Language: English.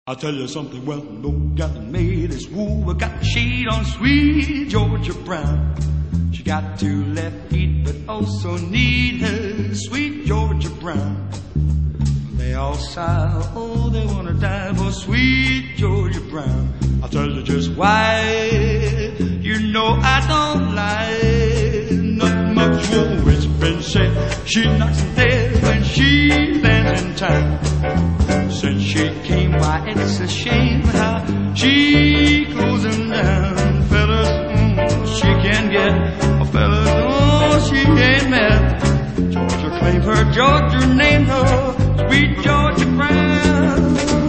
I'll tell you something, well, no got the maid is woo. I got the shade on sweet Georgia Brown. She got two left feet, but also need her sweet Georgia Brown. They all sigh, oh, they wanna die for sweet Georgia Brown. I'll tell you just why. You know I don't lie. Not much more it's been said. She knocks them dead when she lands in town. Since she came, why it's a shame how she closed them down. Fellas, she can get. Oh, fellas, oh, she ain't mad. Georgia claimed her, Georgia named her sweet Georgia Brown.